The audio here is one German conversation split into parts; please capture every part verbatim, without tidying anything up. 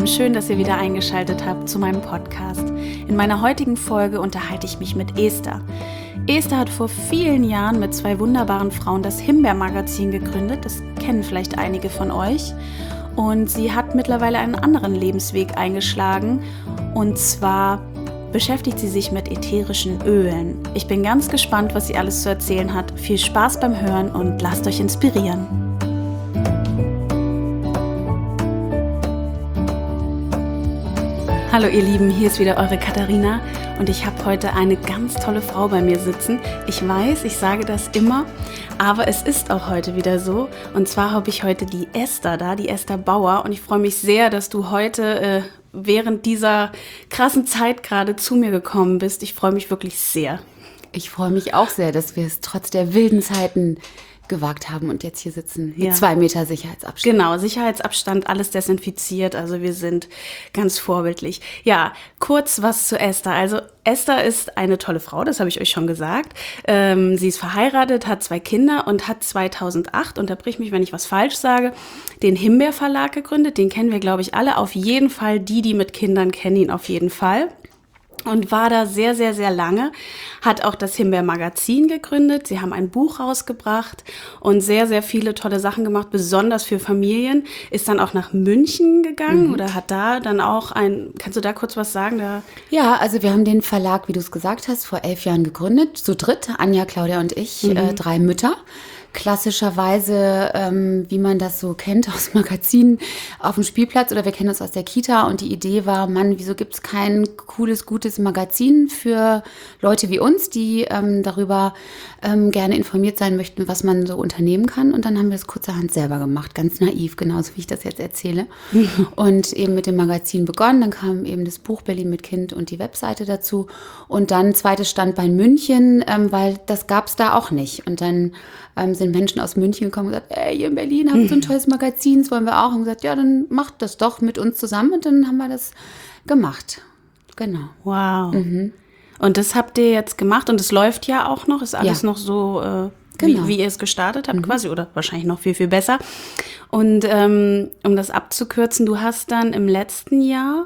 Lieben, schön, dass ihr wieder eingeschaltet habt zu meinem Podcast. In meiner heutigen Folge unterhalte ich mich mit Esther. Esther hat vor vielen Jahren mit zwei wunderbaren Frauen das Himbeer-Magazin gegründet. Das kennen vielleicht einige von euch. Und sie hat mittlerweile einen anderen Lebensweg eingeschlagen. Und zwar beschäftigt sie sich mit ätherischen Ölen. Ich bin ganz gespannt, was sie alles zu erzählen hat. Viel Spaß beim Hören und lasst euch inspirieren. Hallo ihr Lieben, hier ist wieder eure Katharina und ich habe heute eine ganz tolle Frau bei mir sitzen. Ich weiß, ich sage das immer, aber es ist auch heute wieder so. Und zwar habe ich heute die Esther da, die Esther Bauer. Und ich freue mich sehr, dass du heute äh, während dieser krassen Zeit gerade zu mir gekommen bist. Ich freue mich wirklich sehr. Ich freue mich auch sehr, dass wir es trotz der wilden Zeiten gewagt haben und jetzt hier sitzen mit ja. zwei Meter Sicherheitsabstand. Genau, Sicherheitsabstand, alles desinfiziert, also wir sind ganz vorbildlich. Ja, kurz was zu Esther. Also Esther ist eine tolle Frau, das habe ich euch schon gesagt. Ähm, sie ist verheiratet, hat zwei Kinder und hat zweitausendacht, unterbrich mich, wenn ich was falsch sage, den Himbeer Verlag gegründet. Den kennen wir, glaube ich, alle. Auf jeden Fall, die, die mit Kindern kennen ihn auf jeden Fall. Und war da sehr, sehr, sehr lange, hat auch das Himbeer-Magazin gegründet. Sie haben ein Buch rausgebracht und sehr, sehr viele tolle Sachen gemacht, besonders für Familien. Ist dann auch nach München gegangen mhm. oder hat da dann auch ein, kannst du da kurz was sagen? Da ja, also wir haben den Verlag, wie du es gesagt hast, vor elf Jahren gegründet, zu dritt, Anja, Claudia und ich, mhm. äh, drei Mütter. Klassischerweise, ähm, wie man das so kennt aus Magazinen auf dem Spielplatz oder wir kennen das aus der Kita und die Idee war, Mann, wieso gibt es kein cooles, gutes Magazin für Leute wie uns, die ähm, darüber ähm, gerne informiert sein möchten, was man so unternehmen kann, und dann haben wir es kurzerhand selber gemacht, ganz naiv, genauso wie ich das jetzt erzähle und eben mit dem Magazin begonnen, dann kam eben das Buch Berlin mit Kind und die Webseite dazu und dann zweites Standbein München, ähm, weil das gab es da auch nicht und dann ähm, sind Menschen aus München gekommen und gesagt, ey, ihr in Berlin habt so ein tolles Magazin, das wollen wir auch. Und gesagt, ja, dann macht das doch mit uns zusammen. Und dann haben wir das gemacht. Genau. Wow. Mhm. Und das habt ihr jetzt gemacht und es läuft ja auch noch, ist alles ja. noch so, äh, genau. wie, wie ihr es gestartet habt mhm. quasi oder wahrscheinlich noch viel, viel besser. Und ähm, um das abzukürzen, du hast dann im letzten Jahr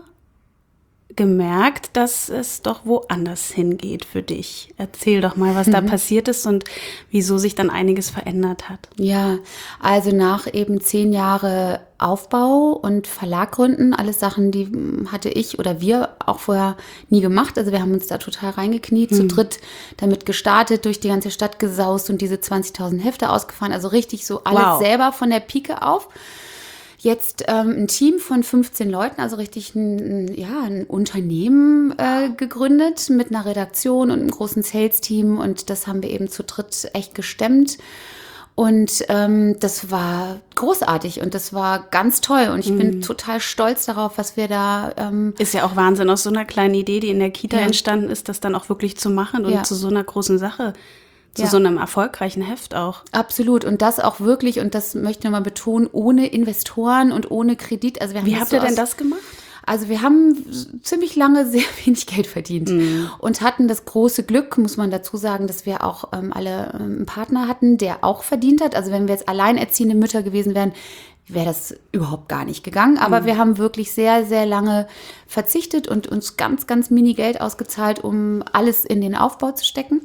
gemerkt, dass es doch woanders hingeht für dich. Erzähl doch mal, was mhm. da passiert ist und wieso sich dann einiges verändert hat. Ja, also nach eben zehn Jahre Aufbau und Verlag gründen, alles Sachen, die hatte ich oder wir auch vorher nie gemacht. Also wir haben uns da total reingekniet, mhm. zu dritt damit gestartet, durch die ganze Stadt gesaust und diese zwanzigtausend Hefte ausgefahren. Also richtig so alles wow. selber von der Pike auf. Jetzt ähm, ein Team von fünfzehn Leuten, also richtig ein, ja, ein Unternehmen äh, gegründet mit einer Redaktion und einem großen Sales-Team und das haben wir eben zu dritt echt gestemmt und ähm, das war großartig und das war ganz toll und ich mhm. bin total stolz darauf, was wir da... Ähm, ist ja auch Wahnsinn, aus so einer kleinen Idee, die in der Kita ja. entstanden ist, das dann auch wirklich zu machen und ja. zu so einer großen Sache. Zu ja. so einem erfolgreichen Heft auch. Absolut. Und das auch wirklich, und das möchte ich nochmal betonen, ohne Investoren und ohne Kredit. Also wir haben Wie habt ihr denn das gemacht? Also wir haben ziemlich lange sehr wenig Geld verdient mhm. und hatten das große Glück, muss man dazu sagen, dass wir auch ähm, alle ähm, einen Partner hatten, der auch verdient hat. Also wenn wir jetzt alleinerziehende Mütter gewesen wären, wäre das überhaupt gar nicht gegangen. Aber mhm. wir haben wirklich sehr, sehr lange verzichtet und uns ganz, ganz mini Geld ausgezahlt, um alles in den Aufbau zu stecken.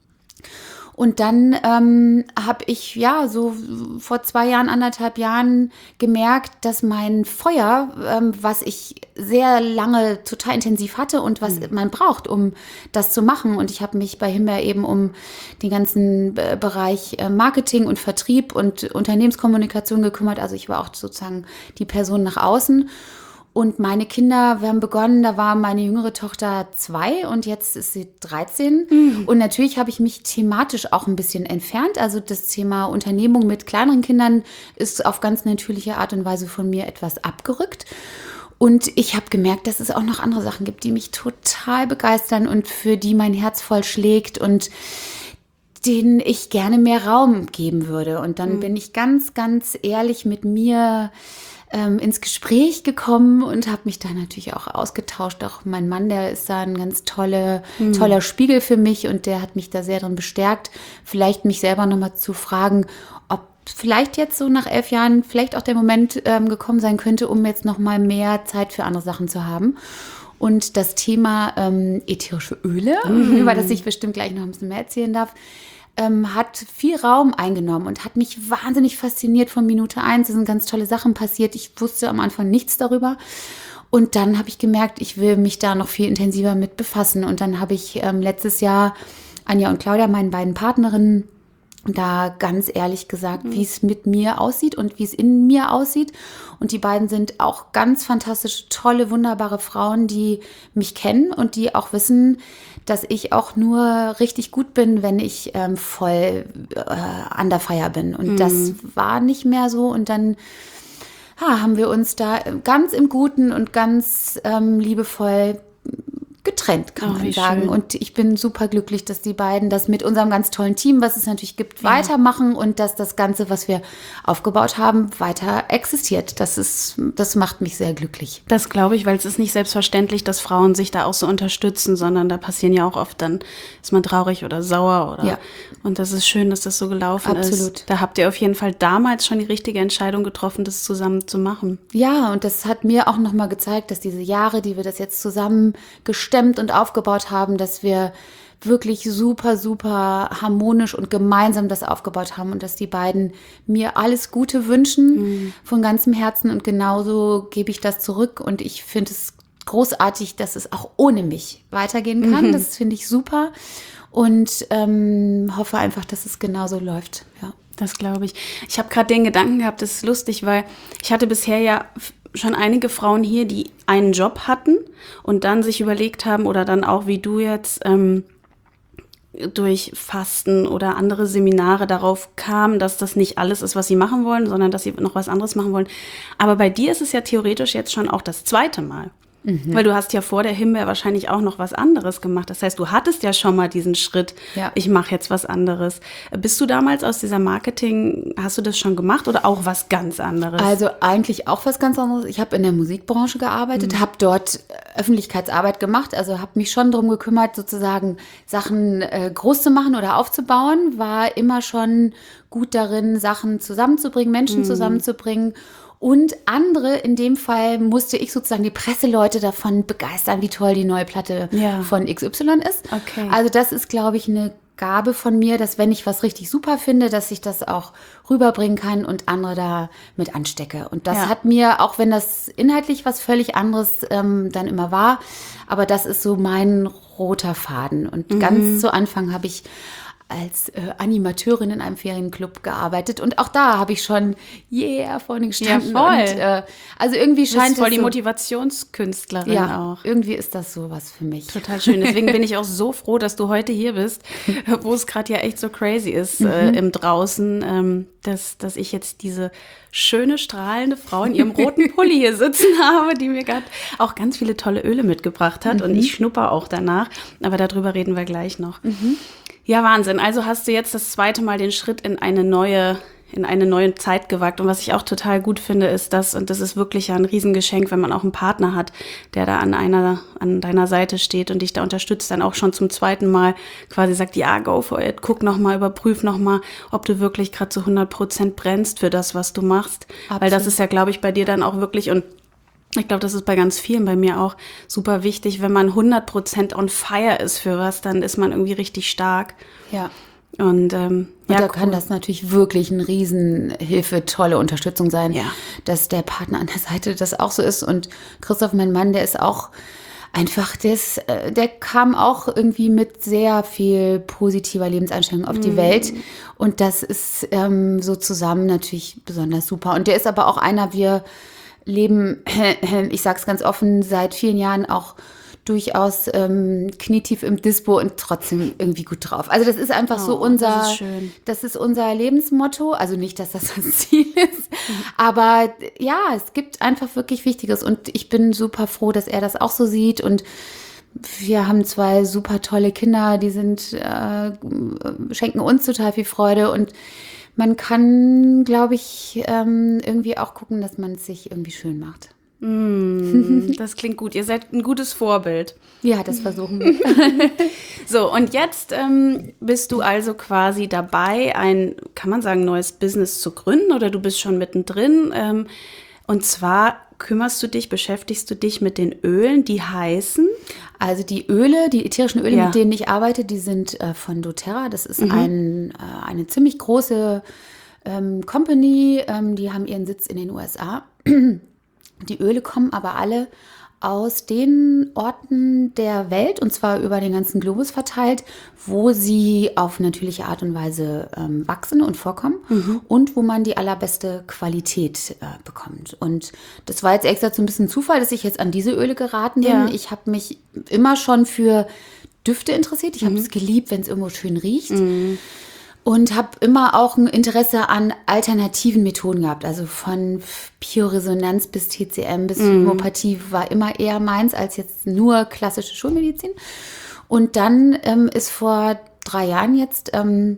Und dann ähm, habe ich ja so vor zwei Jahren, anderthalb Jahren gemerkt, dass mein Feuer, ähm, was ich sehr lange total intensiv hatte und was mhm. man braucht, um das zu machen. Und ich habe mich bei Himbeer eben um den ganzen äh, Bereich äh, Marketing und Vertrieb und Unternehmenskommunikation gekümmert. Also ich war auch sozusagen die Person nach außen. Und meine Kinder, wir haben begonnen, da war meine jüngere Tochter zwei und jetzt ist sie dreizehn. Mhm. Und natürlich habe ich mich thematisch auch ein bisschen entfernt. Also das Thema Unternehmung mit kleineren Kindern ist auf ganz natürliche Art und Weise von mir etwas abgerückt. Und ich habe gemerkt, dass es auch noch andere Sachen gibt, die mich total begeistern und für die mein Herz voll schlägt und denen ich gerne mehr Raum geben würde. Und dann mhm. bin ich ganz, ganz ehrlich mit mir ähm, ins Gespräch gekommen und habe mich da natürlich auch ausgetauscht. Auch mein Mann, der ist da ein ganz tolle, mhm. toller Spiegel für mich und der hat mich da sehr drin bestärkt, vielleicht mich selber nochmal zu fragen, ob vielleicht jetzt so nach elf Jahren vielleicht auch der Moment ähm, gekommen sein könnte, um jetzt noch mal mehr Zeit für andere Sachen zu haben. Und das Thema ähm, ätherische Öle, mhm. über das ich bestimmt gleich noch ein bisschen mehr erzählen darf, ähm, hat viel Raum eingenommen und hat mich wahnsinnig fasziniert von Minute eins. Es sind ganz tolle Sachen passiert. Ich wusste am Anfang nichts darüber. Und dann habe ich gemerkt, ich will mich da noch viel intensiver mit befassen. Und dann habe ich ähm, letztes Jahr Anja und Claudia, meinen beiden Partnerinnen, da ganz ehrlich gesagt, mhm. wie es mit mir aussieht und wie es in mir aussieht. Und die beiden sind auch ganz fantastische, tolle, wunderbare Frauen, die mich kennen und die auch wissen, dass ich auch nur richtig gut bin, wenn ich ähm, voll äh, under fire bin. Und mhm. das war nicht mehr so. Und dann ja, haben wir uns da ganz im Guten und ganz ähm, liebevoll getrennt, kann oh, man sagen. Schön. Und ich bin super glücklich, dass die beiden das mit unserem ganz tollen Team, was es natürlich gibt, ja. weitermachen und dass das Ganze, was wir aufgebaut haben, weiter existiert. Das ist, das macht mich sehr glücklich. Das glaube ich, weil es ist nicht selbstverständlich, dass Frauen sich da auch so unterstützen, sondern da passieren ja auch oft, dann ist man traurig oder sauer oder. Ja. Und das ist schön, dass das so gelaufen Absolut. ist. Da habt ihr auf jeden Fall damals schon die richtige Entscheidung getroffen, das zusammen zu machen. Ja, und das hat mir auch nochmal gezeigt, dass diese Jahre, die wir das jetzt zusammen gestemmt und aufgebaut haben, dass wir wirklich super, super harmonisch und gemeinsam das aufgebaut haben und dass die beiden mir alles Gute wünschen mhm. von ganzem Herzen und genauso gebe ich das zurück und ich finde es großartig, dass es auch ohne mich weitergehen kann. Mhm. Das finde ich super und ähm, hoffe einfach, dass es genauso läuft. Ja. Das glaube ich. Ich habe gerade den Gedanken gehabt, das ist lustig, weil ich hatte bisher ja schon einige Frauen hier, die einen Job hatten und dann sich überlegt haben oder dann auch wie du jetzt ähm, durch Fasten oder andere Seminare darauf kamen, dass das nicht alles ist, was sie machen wollen, sondern dass sie noch was anderes machen wollen. Aber bei dir ist es ja theoretisch jetzt schon auch das zweite Mal. Mhm. Weil du hast ja vor der Himbeer wahrscheinlich auch noch was anderes gemacht. Das heißt, du hattest ja schon mal diesen Schritt, ja. ich mache jetzt was anderes. Bist du damals aus dieser Marketing, hast du das schon gemacht oder auch was ganz anderes? Also eigentlich auch was ganz anderes. Ich habe in der Musikbranche gearbeitet, mhm. habe dort Öffentlichkeitsarbeit gemacht, also habe mich schon darum gekümmert, sozusagen Sachen äh, groß zu machen oder aufzubauen, war immer schon gut darin, Sachen zusammenzubringen, Menschen mhm. zusammenzubringen. Und andere, in dem Fall musste ich sozusagen die Presseleute davon begeistern, wie toll die neue Platte ja. von X Y ist. Okay. Also das ist, glaube ich, eine Gabe von mir, dass wenn ich was richtig super finde, dass ich das auch rüberbringen kann und andere da mit anstecke. Und das ja. hat mir, auch wenn das inhaltlich was völlig anderes ähm, dann immer war, aber das ist so mein roter Faden. Und mhm. ganz zu Anfang habe ich als äh, Animateurin in einem Ferienclub gearbeitet und auch da habe ich schon yeah vorne gestanden. Ja, voll. Und, äh, also irgendwie scheint das voll es die so, Motivationskünstlerin ja, auch. Irgendwie ist das sowas für mich. Total schön. Deswegen bin ich auch so froh, dass du heute hier bist, wo es gerade ja echt so crazy ist mhm. äh, im Draußen, ähm, dass, dass ich jetzt diese schöne, strahlende Frau in ihrem roten Pulli hier sitzen habe, die mir gerade auch ganz viele tolle Öle mitgebracht hat mhm. und ich schnupper auch danach, aber darüber reden wir gleich noch. Mhm. Ja, Wahnsinn. Also hast du jetzt das zweite Mal den Schritt in eine neue, in eine neue Zeit gewagt. Und was ich auch total gut finde, ist das, und das ist wirklich ja ein Riesengeschenk, wenn man auch einen Partner hat, der da an einer, an deiner Seite steht und dich da unterstützt, dann auch schon zum zweiten Mal quasi sagt, ja, go for it, guck nochmal, überprüf nochmal, ob du wirklich gerade zu hundert Prozent brennst für das, was du machst. Absolut. Weil das ist ja, glaube ich, bei dir dann auch wirklich, und ich glaube, das ist bei ganz vielen, bei mir auch super wichtig, wenn man hundert Prozent on fire ist für was, dann ist man irgendwie richtig stark. Ja. Und, ähm, und ja, da cool. kann das natürlich wirklich eine Riesenhilfe, tolle Unterstützung sein, ja. dass der Partner an der Seite das auch so ist. Und Christoph, mein Mann, der ist auch einfach, der, ist, der kam auch irgendwie mit sehr viel positiver Lebenseinstellung auf die mm. Welt. Und das ist ähm, so zusammen natürlich besonders super. Und der ist aber auch einer, wir leben, ich sag's ganz offen, seit vielen Jahren auch durchaus ähm, knietief im Dispo und trotzdem irgendwie gut drauf. Also das ist einfach oh, so unser, das ist schön. Das ist unser Lebensmotto. Also nicht, dass das das Ziel ist, mhm. aber ja, es gibt einfach wirklich Wichtiges und ich bin super froh, dass er das auch so sieht und wir haben zwei super tolle Kinder, die sind äh, schenken uns total viel Freude und man kann, glaube ich, ähm, irgendwie auch gucken, dass man es sich irgendwie schön macht. Mm, das klingt gut. Ihr seid ein gutes Vorbild. Ja, das versuchen wir. So, und jetzt ähm, bist du also quasi dabei, ein, kann man sagen, neues Business zu gründen oder du bist schon mittendrin. Ähm, und zwar kümmerst du dich, beschäftigst du dich mit den Ölen, die heißen? Also die Öle, die ätherischen Öle, Ja. mit denen ich arbeite, die sind äh, von doTERRA. Das ist ein, äh, eine ziemlich große ähm, Company. Ähm, die haben ihren Sitz in den U S A. Die Öle kommen aber alle aus den Orten der Welt, und zwar über den ganzen Globus verteilt, wo sie auf natürliche Art und Weise ähm, wachsen und vorkommen und wo man die allerbeste Qualität äh, bekommt. Und das war jetzt extra so ein bisschen Zufall, dass ich jetzt an diese Öle geraten bin. Ja. Ich habe mich immer schon für Düfte interessiert. Ich habe es geliebt, wenn es irgendwo schön riecht. Und habe immer auch ein Interesse an alternativen Methoden gehabt. Also von Bioresonanz bis T C M bis Homöopathie war immer eher meins als jetzt nur klassische Schulmedizin. Und dann ähm, ist vor drei Jahren jetzt ähm,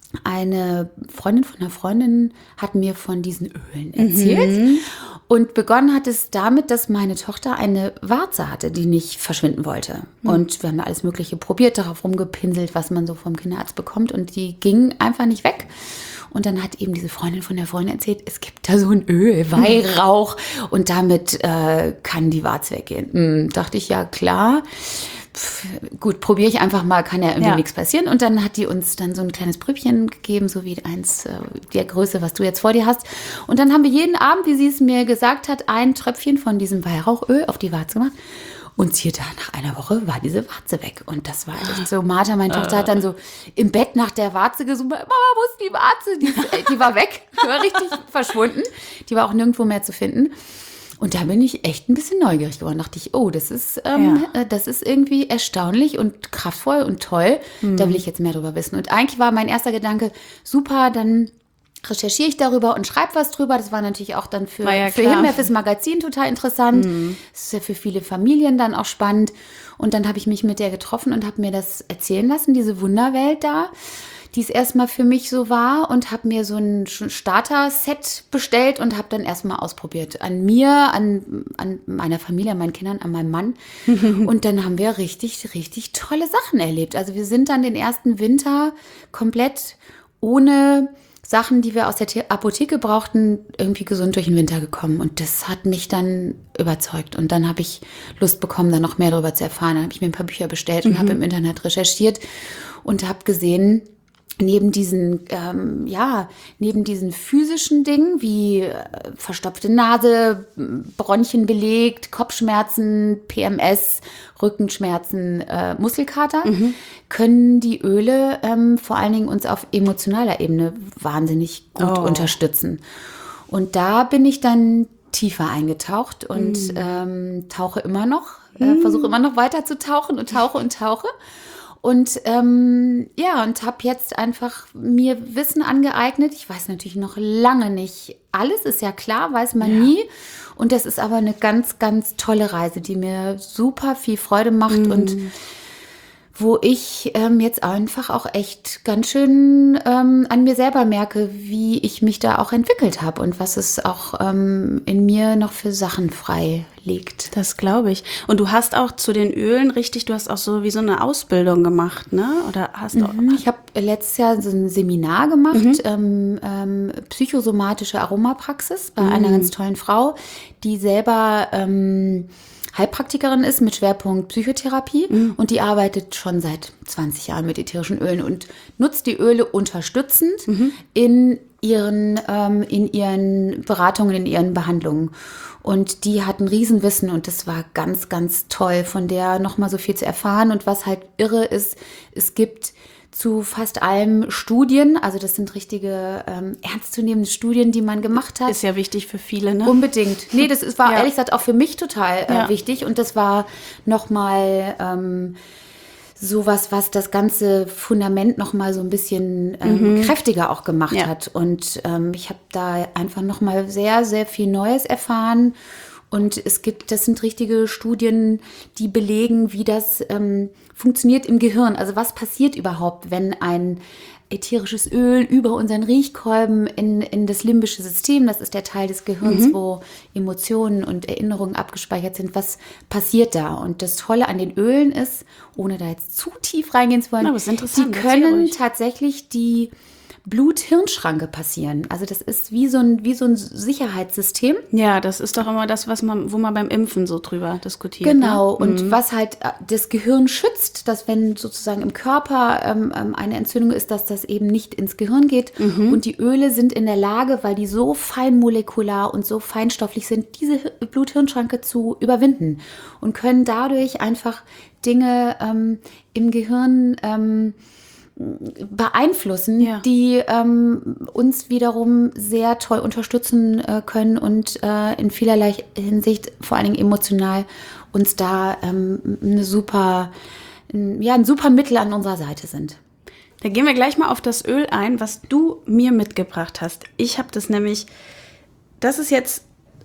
eine Freundin von einer Freundin hat mir von diesen Ölen erzählt. Und begonnen hat es damit, dass meine Tochter eine Warze hatte, die nicht verschwinden wollte. Und wir haben alles Mögliche probiert, darauf rumgepinselt, was man so vom Kinderarzt bekommt. Und die ging einfach nicht weg. Und dann hat eben diese Freundin von der Freundin erzählt, es gibt da so ein Öl, Weihrauch. Und damit äh, kann die Warze weggehen. Hm, dachte ich, ja klar. Pff, gut, probiere ich einfach mal, kann ja irgendwie Ja. nichts passieren. Und dann hat die uns dann so ein kleines Prübchen gegeben, so wie eins äh, der Größe, was du jetzt vor dir hast. Und dann haben wir jeden Abend, wie sie es mir gesagt hat, ein Tröpfchen von diesem Weihrauchöl auf die Warze gemacht. Und siehe da, nach einer Woche war diese Warze weg. Und das war echt so, Martha, meine Tochter, hat dann so im Bett nach der Warze gesucht. Mama, wo ist die Warze? Die, ist, die war weg, die war richtig verschwunden. Die war auch nirgendwo mehr zu finden. Und da bin ich echt ein bisschen neugierig geworden. Da dachte ich, oh, das ist, ähm, Ja. äh, das ist irgendwie erstaunlich und kraftvoll und toll. Da will ich jetzt mehr drüber wissen. Und eigentlich war mein erster Gedanke, super, dann recherchiere ich darüber und schreibe was drüber. Das war natürlich auch dann für, War ja für klar. Himbeer, fürs Magazin total interessant. Das ist ja für viele Familien dann auch spannend. Und dann habe ich mich mit der getroffen und habe mir das erzählen lassen, diese Wunderwelt da, die es erstmal für mich so war, und habe mir so ein Starter-Set bestellt und habe dann erstmal ausprobiert. An mir, an, an meiner Familie, an meinen Kindern, an meinem Mann. Und dann haben wir richtig, richtig tolle Sachen erlebt. Also wir sind dann den ersten Winter komplett ohne Sachen, die wir aus der The- Apotheke brauchten, irgendwie gesund durch den Winter gekommen. Und das hat mich dann überzeugt. Und dann habe ich Lust bekommen, da noch mehr darüber zu erfahren. Dann habe ich mir ein paar Bücher bestellt und habe im Internet recherchiert und habe gesehen, neben diesen, ähm, ja, neben diesen physischen Dingen wie äh, verstopfte Nase, Bronchien belegt, Kopfschmerzen, P M S, Rückenschmerzen, äh, Muskelkater, können die Öle ähm, vor allen Dingen uns auf emotionaler Ebene wahnsinnig gut Oh. unterstützen. Und da bin ich dann tiefer eingetaucht und ähm, tauche immer noch, äh, versuche immer noch weiter zu tauchen und tauche und tauche. Und ähm, ja, und habe jetzt einfach mir Wissen angeeignet. Ich weiß natürlich noch lange nicht alles, ist ja klar, weiß man nie. Und das ist aber eine ganz, ganz tolle Reise, die mir super viel Freude macht und wo ich ähm, jetzt einfach auch echt ganz schön ähm, an mir selber merke, wie ich mich da auch entwickelt habe und was es auch ähm, in mir noch für Sachen frei legt. Das glaube ich. Und du hast auch zu den Ölen richtig, du hast auch so wie so eine Ausbildung gemacht, ne? Oder hast auch. Ich habe letztes Jahr so ein Seminar gemacht, ähm, ähm, psychosomatische Aromapraxis bei einer ganz tollen Frau, die selber ähm, Heilpraktikerin ist mit Schwerpunkt Psychotherapie und die arbeitet schon seit zwanzig Jahren mit ätherischen Ölen und nutzt die Öle unterstützend in ihren, ähm, in ihren Beratungen, in ihren Behandlungen. Und die hat ein Riesenwissen und das war ganz, ganz toll, von der nochmal so viel zu erfahren. Und was halt irre ist, es gibt zu fast allem Studien, also das sind richtige ähm, ernstzunehmende Studien, die man gemacht hat. Ist ja wichtig für viele, ne? Unbedingt. Nee, das ist, war Ja. ehrlich gesagt auch für mich total äh, Ja. wichtig. Und das war nochmal ähm, sowas, was das ganze Fundament nochmal so ein bisschen ähm, kräftiger auch gemacht Ja. hat. Und ähm, ich habe da einfach nochmal sehr, sehr viel Neues erfahren Und es gibt, das sind richtige Studien, die belegen, wie das ähm, funktioniert im Gehirn. Also was passiert überhaupt, wenn ein ätherisches Öl über unseren Riechkolben in, in das limbische System, das ist der Teil des Gehirns, mhm. wo Emotionen und Erinnerungen abgespeichert sind, was passiert da? Und das Tolle an den Ölen ist, ohne da jetzt zu tief reingehen zu wollen, Na, aber ist interessant, die können tatsächlich die Blut-Hirn-Schranke passieren. Also das ist wie so ein, wie so ein Sicherheitssystem. Ja, das ist doch immer das, was man, wo man beim Impfen so drüber diskutiert. Genau, ne? und mhm. was halt das Gehirn schützt, dass wenn sozusagen im Körper ähm, eine Entzündung ist, dass das eben nicht ins Gehirn geht. Mhm. Und die Öle sind in der Lage, weil die so feinmolekular und so feinstofflich sind, diese Blut-Hirn-Schranke zu überwinden und können dadurch einfach Dinge ähm, im Gehirn ähm, beeinflussen, ja. die ähm, uns wiederum sehr toll unterstützen äh, können und äh, in vielerlei Hinsicht, vor allen Dingen emotional, uns da ähm, eine super, ein, ja, ein super Mittel an unserer Seite sind. Da gehen wir gleich mal auf das Öl ein, was du mir mitgebracht hast. Ich habe das nämlich, das ist jetzt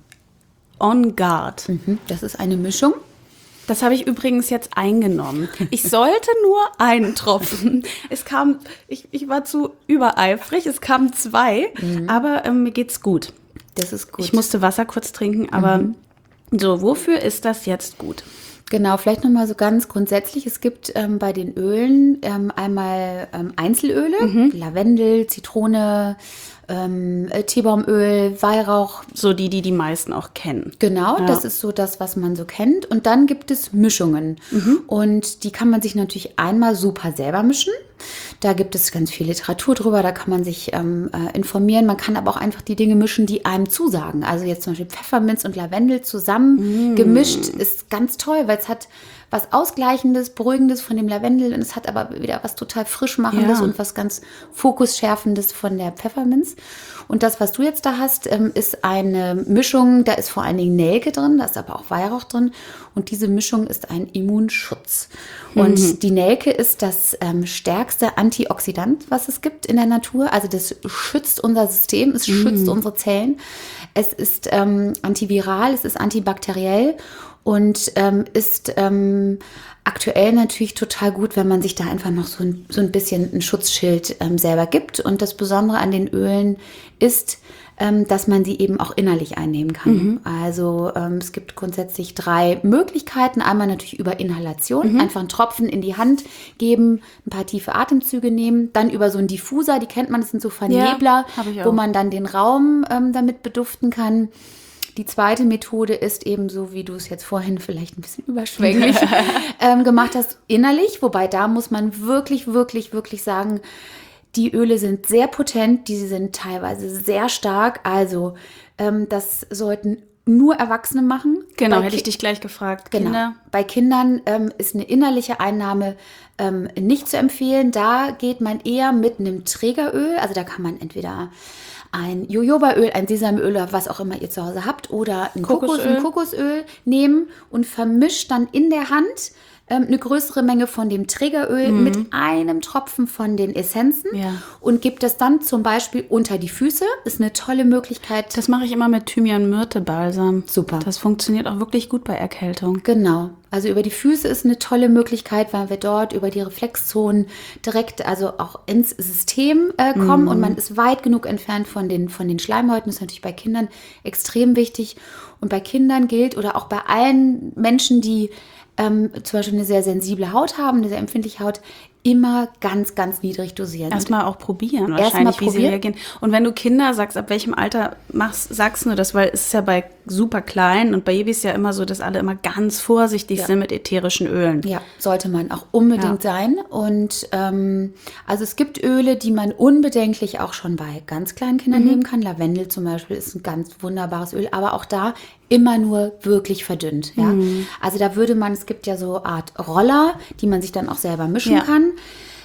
On Guard. Mhm, das ist eine Mischung. Das habe ich übrigens jetzt eingenommen. Ich sollte nur einen Tropfen. Es kam, ich, ich war zu übereifrig, es kamen zwei, mhm. aber ähm, mir geht's gut. Das ist gut. Ich musste Wasser kurz trinken, aber mhm. so, wofür ist das jetzt gut? Genau, vielleicht nochmal so ganz grundsätzlich. Es gibt ähm, bei den Ölen ähm, einmal ähm, Einzelöle, mhm. Lavendel, Zitrone, ähm, Teebaumöl, Weihrauch. So die, die die meisten auch kennen. Genau, ja. Das ist so das, was man so kennt. Und dann gibt es Mischungen. Mhm. Und die kann man sich natürlich einmal super selber mischen. Da gibt es ganz viel Literatur drüber, da kann man sich ähm, äh, informieren. Man kann aber auch einfach die Dinge mischen, die einem zusagen. Also jetzt zum Beispiel Pfefferminz und Lavendel zusammen mm. gemischt ist ganz toll, weil es hat was Ausgleichendes, Beruhigendes von dem Lavendel und es hat aber wieder was total Frischmachendes ja. und was ganz Fokusschärfendes von der Pfefferminz. Und das, was du jetzt da hast, ähm, ist eine Mischung, da ist vor allen Dingen Nelke drin, da ist aber auch Weihrauch drin. Und diese Mischung ist ein Immunschutz. Und mhm. die Nelke ist das ähm, stärkste Antioxidant, was es gibt in der Natur. Also das schützt unser System, es mhm. schützt unsere Zellen. Es ist ähm, antiviral, es ist antibakteriell und ähm, ist ähm, aktuell natürlich total gut, wenn man sich da einfach noch so ein, so ein bisschen ein Schutzschild ähm, selber gibt. Und das Besondere an den Ölen ist, ähm, dass man sie eben auch innerlich einnehmen kann. Mhm. Also ähm, es gibt grundsätzlich drei Möglichkeiten. Einmal natürlich über Inhalation, mhm. einfach einen Tropfen in die Hand geben, ein paar tiefe Atemzüge nehmen. Dann über so einen Diffuser, die kennt man, das sind so Vernebler, ja, wo man dann den Raum ähm, damit beduften kann. Die zweite Methode ist eben so, wie du es jetzt vorhin vielleicht ein bisschen überschwänglich ähm, gemacht hast, innerlich. Wobei da muss man wirklich, wirklich, wirklich sagen, die Öle sind sehr potent, die sind teilweise sehr stark. Also ähm, das sollten nur Erwachsene machen. Genau, Bei hätte Ki- ich dich gleich gefragt. Genau. Kinder. Bei Kindern ähm, ist eine innerliche Einnahme ähm, nicht zu empfehlen. Da geht man eher mit einem Trägeröl. Also da kann man entweder ein Jojobaöl, ein Sesamöl oder was auch immer ihr zu Hause habt oder ein Kokosöl, Kokos, ein Kokosöl nehmen und vermischt dann in der Hand ähm, eine größere Menge von dem Trägeröl mhm. mit einem Tropfen von den Essenzen ja. und gibt das dann zum Beispiel unter die Füße. Ist eine tolle Möglichkeit. Das mache ich immer mit Thymian-Myrte-Balsam. Super. Das funktioniert auch wirklich gut bei Erkältung. Genau. Also über die Füße ist eine tolle Möglichkeit, weil wir dort über die Reflexzonen direkt also auch ins System äh, kommen mm. und man ist weit genug entfernt von den, von den Schleimhäuten. Das ist natürlich bei Kindern extrem wichtig. Und bei Kindern gilt oder auch bei allen Menschen, die ähm, zum Beispiel eine sehr sensible Haut haben, eine sehr empfindliche Haut, immer ganz, ganz niedrig dosieren. Erstmal auch probieren, wahrscheinlich, wie sie reagieren. Und wenn du Kinder sagst, ab welchem Alter machst, sagst du das, weil es ist ja bei super klein und bei Babys ja immer so, dass alle immer ganz vorsichtig ja. sind mit ätherischen Ölen. Ja, sollte man auch unbedingt ja. sein. Und ähm, also es gibt Öle, die man unbedenklich auch schon bei ganz kleinen Kindern mhm. nehmen kann. Lavendel zum Beispiel ist ein ganz wunderbares Öl, aber auch da immer nur wirklich verdünnt. Ja? Mhm. Also da würde man, es gibt ja so Art Roller, die man sich dann auch selber mischen ja. kann.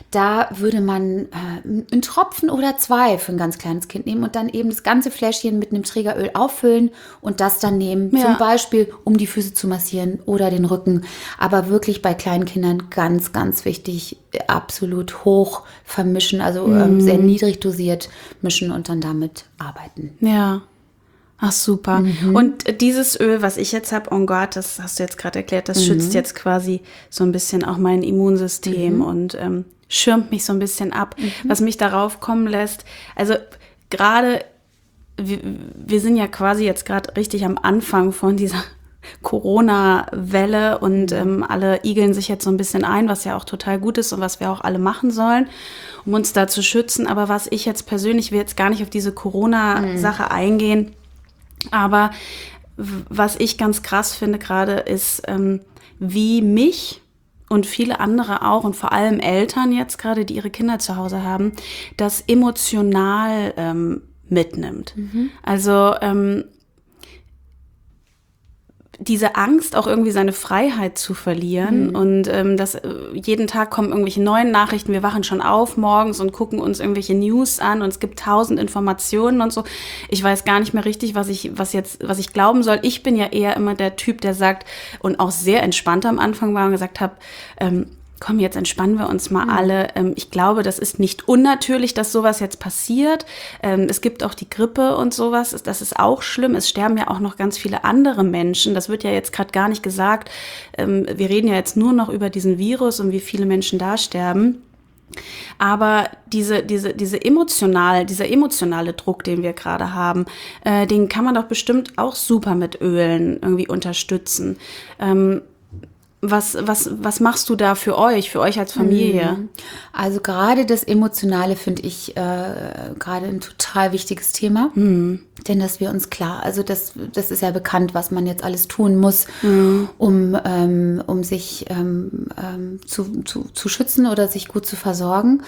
Da würde man äh, einen Tropfen oder zwei für ein ganz kleines Kind nehmen und dann eben das ganze Fläschchen mit einem Trägeröl auffüllen und das dann nehmen, ja. zum Beispiel, um die Füße zu massieren oder den Rücken. Aber wirklich bei kleinen Kindern ganz, ganz wichtig, absolut hoch vermischen, also mhm. ähm, sehr niedrig dosiert mischen und dann damit arbeiten. Ja. Ach, super. Mhm. Und dieses Öl, was ich jetzt habe, On Guard, das hast du jetzt gerade erklärt, das mhm. schützt jetzt quasi so ein bisschen auch mein Immunsystem mhm. und ähm, schirmt mich so ein bisschen ab, mhm. was mich darauf kommen lässt. Also gerade, wir, wir sind ja quasi jetzt gerade richtig am Anfang von dieser Corona-Welle und ähm, alle igeln sich jetzt so ein bisschen ein, was ja auch total gut ist und was wir auch alle machen sollen, um uns da zu schützen. Aber was ich jetzt persönlich, will jetzt gar nicht auf diese Corona-Sache mhm. eingehen, aber was ich ganz krass finde gerade ist, ähm, wie mich und viele andere auch und vor allem Eltern jetzt gerade, die ihre Kinder zu Hause haben, das emotional ähm, mitnimmt. Mhm. Also ähm, diese Angst, auch irgendwie seine Freiheit zu verlieren mhm. und ähm, dass äh, jeden Tag kommen irgendwelche neuen Nachrichten, wir wachen schon auf morgens und gucken uns irgendwelche News an und es gibt tausend Informationen und so. Ich weiß gar nicht mehr richtig, was ich was jetzt was ich glauben soll. Ich bin ja eher immer der Typ, der sagt und auch sehr entspannt am Anfang war und gesagt habe, ähm, komm, jetzt entspannen wir uns mal mhm. alle. Ähm, ich glaube, das ist nicht unnatürlich, dass sowas jetzt passiert. Ähm, es gibt auch die Grippe und sowas. Das ist auch schlimm. Es sterben ja auch noch ganz viele andere Menschen. Das wird ja jetzt gerade gar nicht gesagt. Ähm, wir reden ja jetzt nur noch über diesen Virus und wie viele Menschen da sterben. Aber diese, diese, diese emotional, dieser emotionale Druck, den wir gerade haben, äh, den kann man doch bestimmt auch super mit Ölen irgendwie unterstützen. Ähm, Was, was, was machst du da für euch, für euch als Familie? Also gerade das Emotionale finde ich äh, gerade ein total wichtiges Thema. Mhm. Denn dass wir uns klar, also das, das ist ja bekannt, was man jetzt alles tun muss, mhm. um, ähm, um sich ähm, ähm, zu, zu, zu schützen oder sich gut zu versorgen.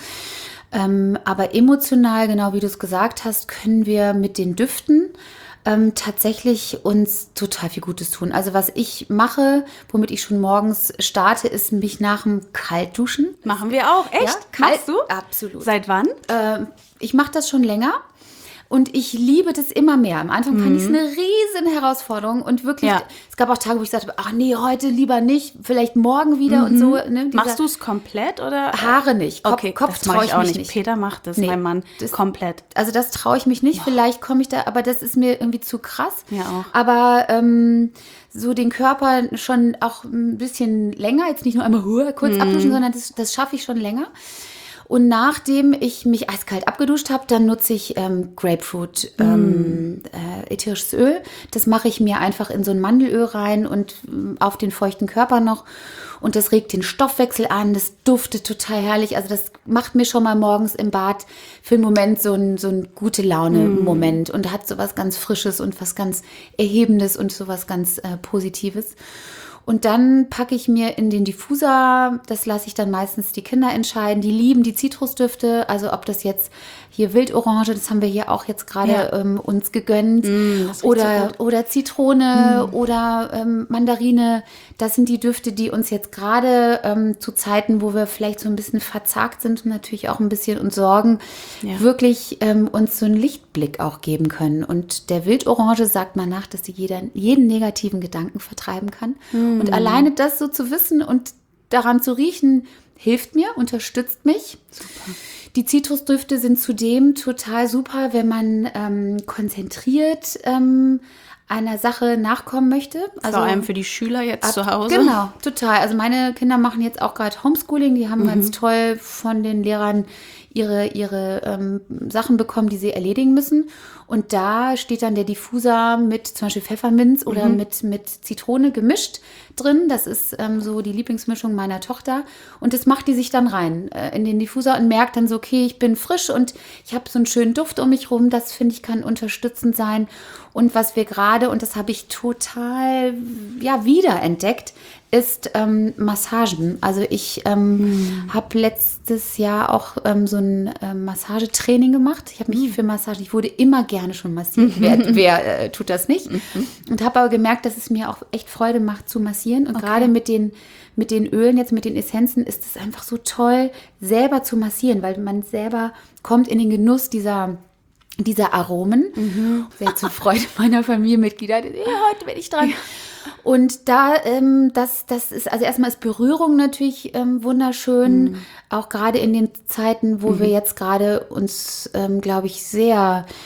Ähm, aber emotional, genau wie du es gesagt hast, können wir mit den Düften Ähm, tatsächlich uns total viel Gutes tun. Also was ich mache, womit ich schon morgens starte, ist mich nach dem Kaltduschen. Machen wir auch, echt? Ja, kalt, Machst du? Absolut. Seit wann? Äh, ich mache das schon länger. Und ich liebe das immer mehr. Am Anfang fand ich es eine riesen Herausforderung und wirklich, ja. es gab auch Tage, wo ich sagte, ach nee, heute lieber nicht, vielleicht morgen wieder mhm. und so. Ne, Machst du es komplett oder? Haare nicht. Kopf, okay, Kopf das traue ich auch mich nicht. nicht. Peter macht das, nee, mein Mann, das, komplett. Also das traue ich mich nicht. Boah. Vielleicht komme ich da, aber das ist mir irgendwie zu krass. Ja auch. Aber ähm, so den Körper schon auch ein bisschen länger, jetzt nicht nur einmal uh, kurz mhm. abduschen, sondern das, das schaffe ich schon länger. Und nachdem ich mich eiskalt abgeduscht habe, dann nutze ich ähm, Grapefruit, mm. ähm, äh, ätherisches Öl. Das mache ich mir einfach in so ein Mandelöl rein und ähm, auf den feuchten Körper noch. Und das regt den Stoffwechsel an, das duftet total herrlich. Also das macht mir schon mal morgens im Bad für einen Moment so ein, so ein gute Laune-Moment mm. und hat so was ganz Frisches und was ganz Erhebendes und so was ganz äh, Positives. Und dann packe ich mir in den Diffuser, das lasse ich dann meistens die Kinder entscheiden, die lieben die Zitrusdüfte, also ob das jetzt hier Wildorange, das haben wir hier auch jetzt gerade ja. ähm, uns gegönnt, mm, oder, so oder Zitrone mm. oder ähm, Mandarine, das sind die Düfte, die uns jetzt gerade ähm, zu Zeiten, wo wir vielleicht so ein bisschen verzagt sind und natürlich auch ein bisschen uns sorgen, ja. wirklich ähm, uns so einen Lichtblick auch geben können. Und der Wildorange sagt man nach, dass sie jeder, jeden negativen Gedanken vertreiben kann. Mm. Und alleine das so zu wissen und daran zu riechen, hilft mir, unterstützt mich. Super. Die Zitrusdüfte sind zudem total super, wenn man ähm, konzentriert ähm, einer Sache nachkommen möchte. Also, vor allem für die Schüler jetzt ab, zu Hause. Genau, total. Also meine Kinder machen jetzt auch gerade Homeschooling. Die haben mhm. ganz toll von den Lehrern ihre, ihre ähm, Sachen bekommen, die sie erledigen müssen. Und da steht dann der Diffuser mit zum Beispiel Pfefferminz oder mhm. mit, mit Zitrone gemischt drin. Das ist ähm, so die Lieblingsmischung meiner Tochter. Und das macht die sich dann rein äh, in den Diffuser und merkt dann so, okay, ich bin frisch und ich habe so einen schönen Duft um mich rum. Das, finde ich, kann unterstützend sein. Und was wir gerade, und das habe ich total ja, wiederentdeckt, ist ähm, Massagen. Also ich ähm, hm. habe letztes Jahr auch ähm, so ein ähm, Massagetraining gemacht. Ich habe mich hm. für Massage, ich wurde immer gerne schon massiert. wer wer äh, tut das nicht? Und habe aber gemerkt, dass es mir auch echt Freude macht zu massieren. Und okay. gerade mit den, mit den Ölen, jetzt mit den Essenzen, ist es einfach so toll, selber zu massieren, weil man selber kommt in den Genuss dieser dieser Aromen. Mhm. Sehr zur Freude meiner Familienmitglieder. Ja, heute bin ich dran. Ja. Und da, ähm, das, das ist, also erstmal ist Berührung natürlich ähm, wunderschön, mhm. auch gerade in den Zeiten, wo mhm. wir jetzt gerade uns, ähm, glaube ich, sehr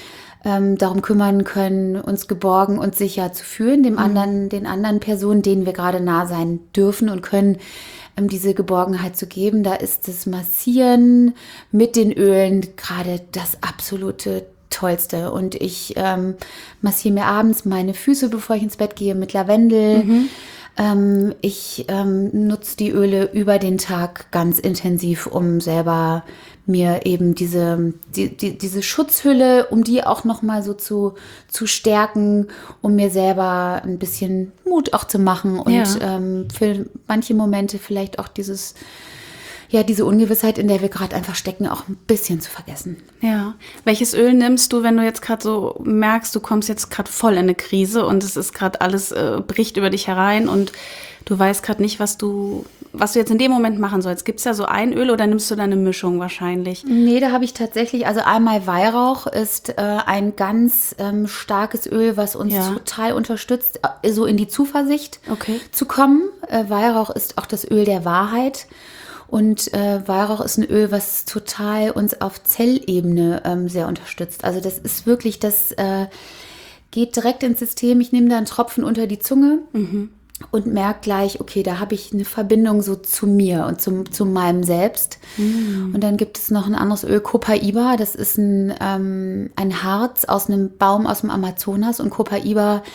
ähm, darum kümmern können, uns geborgen und sicher zu fühlen, dem anderen, den anderen Personen, denen wir gerade nah sein dürfen und können, ähm, diese Geborgenheit zu geben. Da ist das Massieren mit den Ölen gerade das absolute Tollste. Und ich ähm, massiere mir abends meine Füße, bevor ich ins Bett gehe, mit Lavendel. Mhm. Ähm, ich ähm, nutze die Öle über den Tag ganz intensiv, um selber mir eben diese, die, die, diese Schutzhülle, um die auch nochmal so zu, zu stärken, um mir selber ein bisschen Mut auch zu machen und ja. ähm, für manche Momente vielleicht auch dieses, ja, diese Ungewissheit, in der wir gerade einfach stecken, auch ein bisschen zu vergessen. Ja. Welches Öl nimmst du, wenn du jetzt gerade so merkst, du kommst jetzt gerade voll in eine Krise und es ist gerade alles, äh, bricht über dich herein und du weißt gerade nicht, was du, was du jetzt in dem Moment machen sollst. Gibt es da so ein Öl oder nimmst du da eine Mischung wahrscheinlich? Nee, da habe ich tatsächlich, also einmal Weihrauch ist äh, ein ganz ähm, starkes Öl, was uns ja. total unterstützt, äh, so in die Zuversicht okay. zu kommen. Äh, Weihrauch ist auch das Öl der Wahrheit. Und äh, Weihrauch ist ein Öl, was total uns auf Zellebene ähm, sehr unterstützt. Also das ist wirklich, das äh, geht direkt ins System. Ich nehme da einen Tropfen unter die Zunge mhm. und merke gleich, okay, da habe ich eine Verbindung so zu mir und zum, zu meinem Selbst. Mhm. Und dann gibt es noch ein anderes Öl, Copaiba. Das ist ein, ähm, ein Harz aus einem Baum aus dem Amazonas. Und Copaiba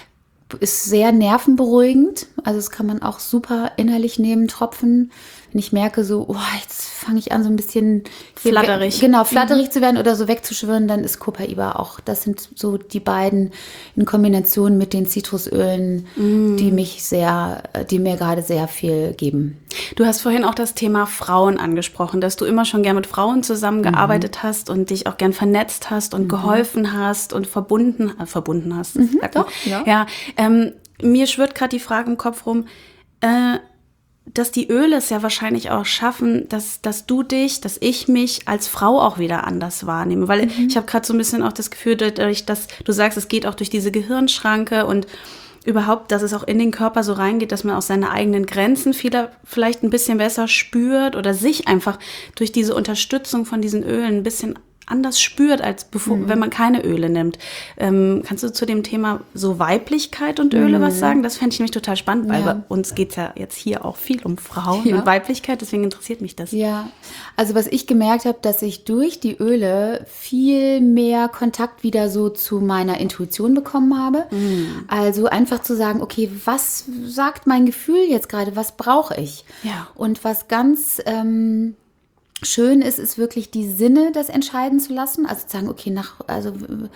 ist sehr nervenberuhigend. Also das kann man auch super innerlich nehmen, Tropfen. Wenn ich merke so, oh, jetzt fange ich an so ein bisschen flatterig. Genau, flatterig mhm. zu werden oder so wegzuschwirren, dann ist Copaiba auch. Das sind so die beiden in Kombination mit den Zitrusölen, mhm. die mich sehr, die mir gerade sehr viel geben. Du hast vorhin auch das Thema Frauen angesprochen, dass du immer schon gern mit Frauen zusammengearbeitet mhm. hast und dich auch gern vernetzt hast und mhm. geholfen hast und verbunden, äh, verbunden hast. Mhm, doch, ja. ja ähm, mir schwirrt gerade die Frage im Kopf rum, äh, dass die Öle es ja wahrscheinlich auch schaffen, dass, dass du dich, dass ich mich als Frau auch wieder anders wahrnehme. Weil mhm. ich habe gerade so ein bisschen auch das Gefühl, dadurch, dass du sagst, es geht auch durch diese Gehirnschranke und überhaupt, dass es auch in den Körper so reingeht, dass man auch seine eigenen Grenzen viele, vielleicht ein bisschen besser spürt oder sich einfach durch diese Unterstützung von diesen Ölen ein bisschen anders spürt, als bevor, mhm. wenn man keine Öle nimmt. Ähm, kannst du zu dem Thema so Weiblichkeit und Öle mhm. was sagen? Das fände ich nämlich total spannend, weil ja. bei uns geht es ja jetzt hier auch viel um Frauen ja. und Weiblichkeit, deswegen interessiert mich das. Ja, also was ich gemerkt habe, dass ich durch die Öle viel mehr Kontakt wieder so zu meiner Intuition bekommen habe. Mhm. Also einfach zu sagen, okay, was sagt mein Gefühl jetzt gerade, was brauche ich? Ja. Und was ganz ähm, schön ist, ist wirklich die Sinne das entscheiden zu lassen. Also zu sagen, okay, nach, also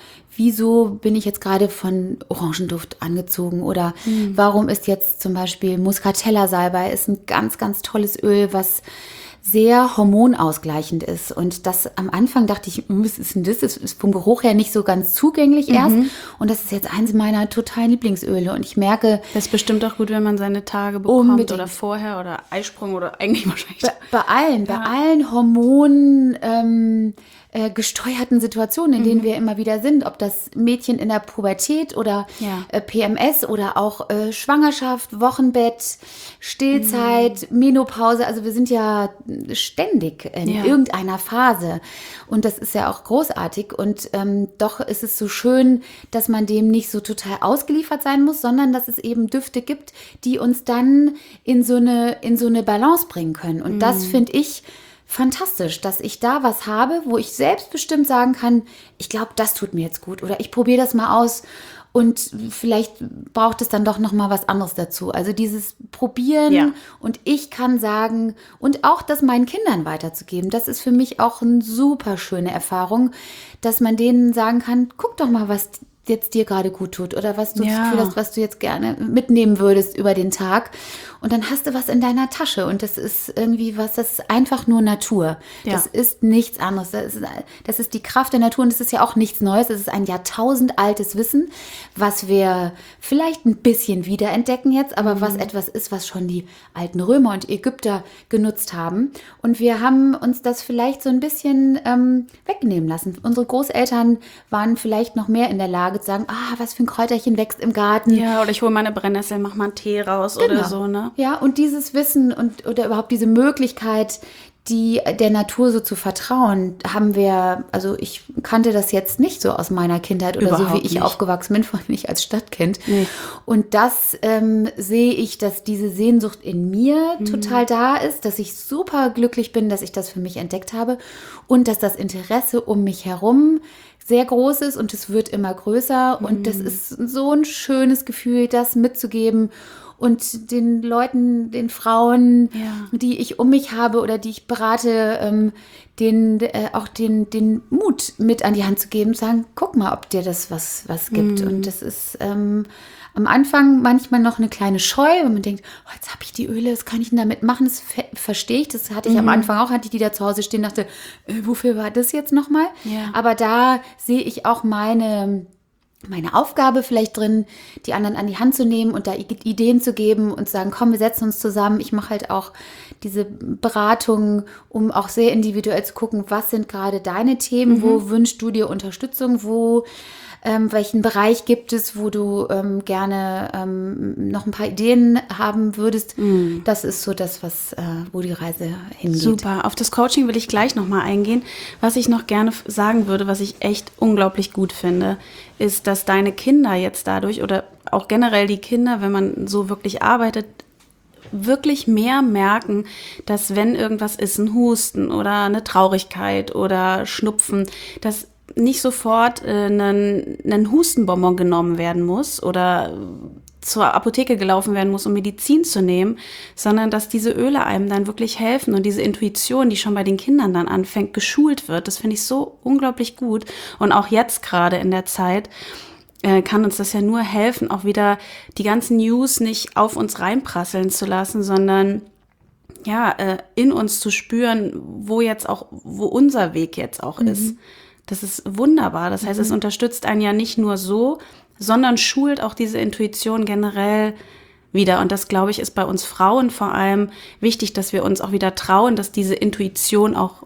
wieso bin ich jetzt gerade von Orangenduft angezogen? Oder mhm. warum ist jetzt zum Beispiel Muscatella-Salbei ist ein ganz, ganz tolles Öl, was sehr hormonausgleichend ist. Und das am Anfang dachte ich, was ist denn das? Das ist vom Geruch her nicht so ganz zugänglich erst. Mhm. Und das ist jetzt eins meiner totalen Lieblingsöle. Und ich merke... Das ist bestimmt auch gut, wenn man seine Tage bekommt unbedingt. Oder vorher oder Eisprung oder eigentlich wahrscheinlich... Bei, bei allen, ja. bei allen Hormonen... Ähm, äh, gesteuerten Situationen, in denen mhm. wir immer wieder sind, ob das Mädchen in der Pubertät oder ja. äh, P M S oder auch äh, Schwangerschaft, Wochenbett, Stillzeit, mhm. Menopause, also wir sind ja ständig in ja. irgendeiner Phase und das ist ja auch großartig und ähm, doch ist es so schön, dass man dem nicht so total ausgeliefert sein muss, sondern dass es eben Düfte gibt, die uns dann in so eine, in so eine Balance bringen können und mhm. das finde ich fantastisch, dass ich da was habe, wo ich selbstbestimmt sagen kann, ich glaube, das tut mir jetzt gut oder ich probiere das mal aus und vielleicht braucht es dann doch noch mal was anderes dazu. Also dieses Probieren ja. und ich kann sagen und auch das meinen Kindern weiterzugeben, das ist für mich auch eine super schöne Erfahrung, dass man denen sagen kann, guck doch mal, was jetzt dir gerade gut tut oder was du ja. das Gefühl hast, was du jetzt gerne mitnehmen würdest über den Tag. Und dann hast du was in deiner Tasche und das ist irgendwie was, das ist einfach nur Natur. Ja. Das ist nichts anderes. Das ist, das ist die Kraft der Natur und das ist ja auch nichts Neues. Das ist ein jahrtausendaltes Wissen, was wir vielleicht ein bisschen wiederentdecken jetzt, aber mhm. was etwas ist, was schon die alten Römer und Ägypter genutzt haben. Und wir haben uns das vielleicht so ein bisschen ähm, wegnehmen lassen. Unsere Großeltern waren vielleicht noch mehr in der Lage zu sagen, ah, was für ein Kräuterchen wächst im Garten. Ja, oder ich hole meine Brennnessel, mach mal einen Tee raus genau. oder so, ne? Ja, und dieses Wissen und oder überhaupt diese Möglichkeit, die, der Natur so zu vertrauen, haben wir, also ich kannte das jetzt nicht so aus meiner Kindheit oder Überhaupt so, wie ich nicht. aufgewachsen bin, vor allem nicht als Stadtkind. Nee. Und das ähm, sehe ich, dass diese Sehnsucht in mir Mhm. total da ist, dass ich super glücklich bin, dass ich das für mich entdeckt habe und dass das Interesse um mich herum sehr groß ist und es wird immer größer. Und das ist so ein schönes Gefühl, das mitzugeben und den Leuten, den Frauen, Ja. die ich um mich habe oder die ich berate, ähm, den, äh, auch den, den Mut mit an die Hand zu geben, zu sagen, guck mal, ob dir das was, was gibt. Und das ist ähm, am Anfang manchmal noch eine kleine Scheu, wenn man denkt, oh, jetzt habe ich die Öle, was kann ich denn damit machen? Das ver- verstehe ich, das hatte ich am Anfang auch, hatte ich die da zu Hause stehen, dachte, äh, wofür war das jetzt nochmal? Ja. Aber da sehe ich auch meine... meine Aufgabe vielleicht drin, die anderen an die Hand zu nehmen und da I- Ideen zu geben und zu sagen, komm, wir setzen uns zusammen. Ich mache halt auch diese Beratungen, um auch sehr individuell zu gucken, was sind gerade deine Themen, wo wünschst du dir Unterstützung, wo ähm, welchen Bereich gibt es, wo du ähm, gerne ähm, noch ein paar Ideen haben würdest. Das ist so das, was, äh, wo die Reise hingeht. Super. Auf das Coaching will ich gleich nochmal eingehen. Was ich noch gerne f- sagen würde, was ich echt unglaublich gut finde, ist, dass deine Kinder jetzt dadurch oder auch generell die Kinder, wenn man so wirklich arbeitet, wirklich mehr merken, dass wenn irgendwas ist, ein Husten oder eine Traurigkeit oder Schnupfen, dass nicht sofort äh, ein, ein Hustenbonbon genommen werden muss oder zur Apotheke gelaufen werden muss, um Medizin zu nehmen, sondern dass diese Öle einem dann wirklich helfen und diese Intuition, die schon bei den Kindern dann anfängt, geschult wird. Das finde ich so unglaublich gut. Und auch jetzt gerade in der Zeit äh, kann uns das ja nur helfen, auch wieder die ganzen News nicht auf uns reinprasseln zu lassen, sondern ja, äh, in uns zu spüren, wo jetzt auch, wo unser Weg jetzt auch ist. Das ist wunderbar. Das heißt, es unterstützt einen ja nicht nur so, sondern schult auch diese Intuition generell wieder. Und das, glaube ich, ist bei uns Frauen vor allem wichtig, dass wir uns auch wieder trauen, dass diese Intuition auch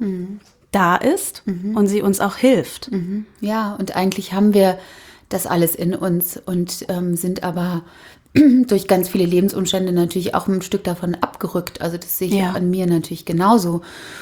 da ist und sie uns auch hilft. Ja, und eigentlich haben wir das alles in uns und ähm, sind aber durch ganz viele Lebensumstände natürlich auch ein Stück davon abgerückt. Also das sehe ich Ja. ja an mir natürlich genauso.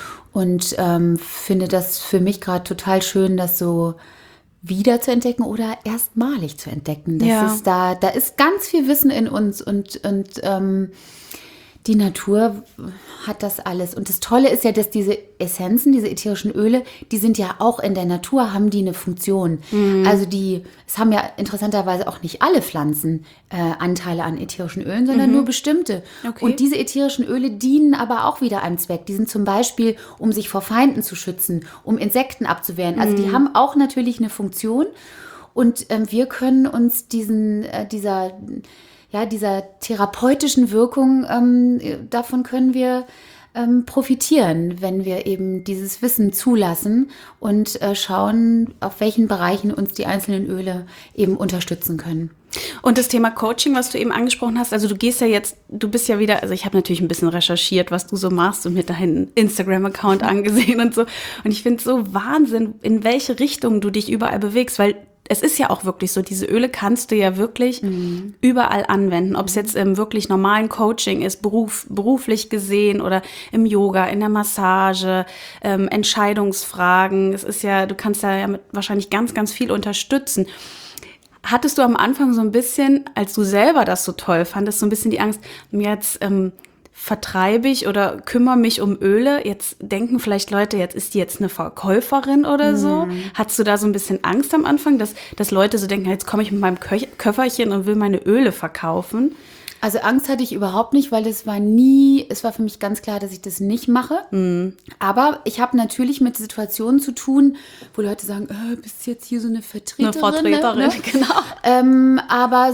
Und ähm, finde das für mich gerade total schön, das so wieder zu entdecken oder erstmalig zu entdecken. Das Ja. ist da, da ist ganz viel Wissen in uns und, und ähm, die Natur hat das alles. Und das Tolle ist ja, dass diese Essenzen, diese ätherischen Öle, die sind ja auch in der Natur, haben die eine Funktion. Also die, es haben ja interessanterweise auch nicht alle Pflanzen äh, Anteile an ätherischen Ölen, sondern nur bestimmte. Okay. Und diese ätherischen Öle dienen aber auch wieder einem Zweck. Die sind zum Beispiel, um sich vor Feinden zu schützen, um Insekten abzuwehren. Also die haben auch natürlich eine Funktion. Und ähm, wir können uns diesen, äh, dieser... Ja, dieser therapeutischen Wirkung, ähm, davon können wir ähm, profitieren, wenn wir eben dieses Wissen zulassen und äh, schauen, auf welchen Bereichen uns die einzelnen Öle eben unterstützen können. Und das Thema Coaching, was du eben angesprochen hast, also du gehst ja jetzt, du bist ja wieder, also ich habe natürlich ein bisschen recherchiert, was du so machst und mir deinen Instagram-Account angesehen und so. Und ich finde es so Wahnsinn, in welche Richtung du dich überall bewegst, weil es ist ja auch wirklich so, diese Öle kannst du ja wirklich mhm. überall anwenden. Ob es jetzt im wirklich normalen Coaching ist, Beruf, beruflich gesehen oder im Yoga, in der Massage, ähm, Entscheidungsfragen. Es ist ja, du kannst da ja mit wahrscheinlich ganz, ganz viel unterstützen. Hattest du am Anfang so ein bisschen, als du selber das so toll fandest, so ein bisschen die Angst, jetzt ähm, vertreibe ich oder kümmere mich um Öle? Jetzt denken vielleicht Leute, jetzt ist die jetzt eine Verkäuferin oder so. Mhm. Hattest du da so ein bisschen Angst am Anfang, dass, dass Leute so denken, jetzt komme ich mit meinem Kö- Köfferchen und will meine Öle verkaufen? Also Angst hatte ich überhaupt nicht, weil es war nie, es war für mich ganz klar, dass ich das nicht mache. Mhm. Aber ich habe natürlich mit Situationen zu tun, wo Leute sagen, äh, bist jetzt hier so eine Vertreterin? Eine Vertreterin, ne? genau. Ähm, aber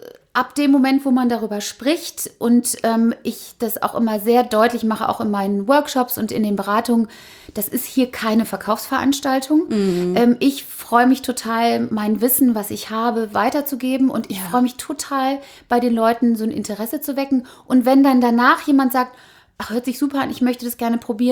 ab dem Moment, wo man darüber spricht und ähm, ich das auch immer sehr deutlich mache, auch in meinen Workshops und in den Beratungen, das ist hier keine Verkaufsveranstaltung. Mhm. Ähm, ich freue mich total, mein Wissen, was ich habe, weiterzugeben und ich ja. freue mich total, bei den Leuten so ein Interesse zu wecken. Und wenn dann danach jemand sagt, ach, hört sich super an, ich möchte das gerne probieren,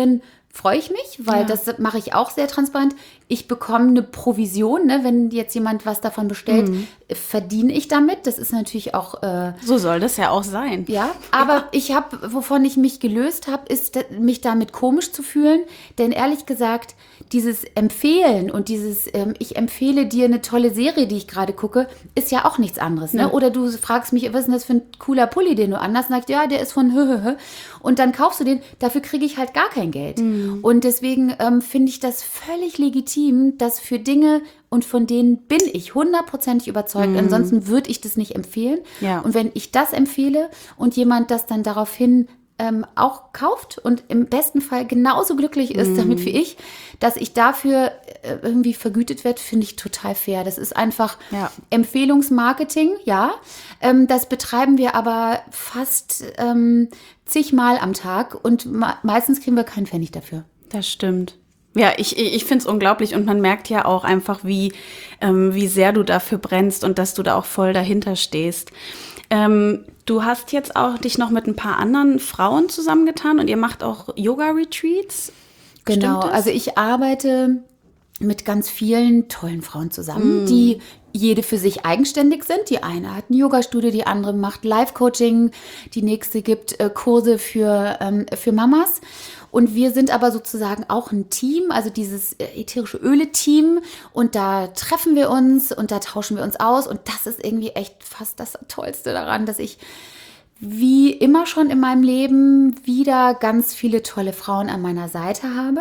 freue ich mich, weil Ja. das mache ich auch sehr transparent. Ich bekomme eine Provision, ne? Wenn jetzt jemand was davon bestellt, Mhm. verdiene ich damit. Das ist natürlich auch... Äh, So soll das ja auch sein. ja, aber ich habe, wovon ich mich gelöst habe, ist, mich damit komisch zu fühlen. Denn ehrlich gesagt, dieses Empfehlen und dieses, ähm, ich empfehle dir eine tolle Serie, die ich gerade gucke, ist ja auch nichts anderes. Ne? Ja. Oder du fragst mich, was ist denn das für ein cooler Pulli, den du anhast? Und sagst, ja, der ist von höhöhö. Und dann kaufst du den, dafür kriege ich halt gar kein Geld. Mhm. Und deswegen ähm, finde ich das völlig legitim, dass für Dinge, und von denen bin ich hundertprozentig überzeugt, ansonsten würde ich das nicht empfehlen. Ja. Und wenn ich das empfehle und jemand das dann daraufhin ähm, auch kauft und im besten Fall genauso glücklich ist damit wie ich, dass ich dafür äh, irgendwie vergütet werde, finde ich total fair. Das ist einfach Ja. Empfehlungsmarketing, ja. Ähm, das betreiben wir aber fast ähm, zigmal am Tag und ma- meistens kriegen wir keinen Pfennig dafür. Das stimmt. Ja, ich, ich finde es unglaublich und man merkt ja auch einfach, wie, ähm, wie sehr du dafür brennst und dass du da auch voll dahinter stehst. Ähm, du hast jetzt auch dich noch mit ein paar anderen Frauen zusammengetan und ihr macht auch Yoga-Retreats. Genau, Stimmt das? also ich arbeite mit ganz vielen tollen Frauen zusammen, die jede für sich eigenständig sind. Die eine hat ein Yoga-Studio, die andere macht Live-Coaching, die nächste gibt äh, Kurse für, ähm, für Mamas. Und wir sind aber sozusagen auch ein Team, also dieses äh, ätherische Öle-Team. Und da treffen wir uns und da tauschen wir uns aus. Und das ist irgendwie echt fast das Tollste daran, dass ich wie immer schon in meinem Leben wieder ganz viele tolle Frauen an meiner Seite habe,